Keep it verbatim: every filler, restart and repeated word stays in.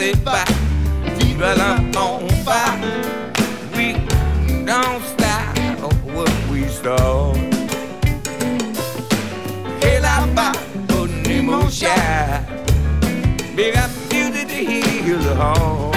passing by. Well, I'm on fire. We don't stop when we start. Hey, la ba, put Nemo shine. Big up beauty to heal the heart.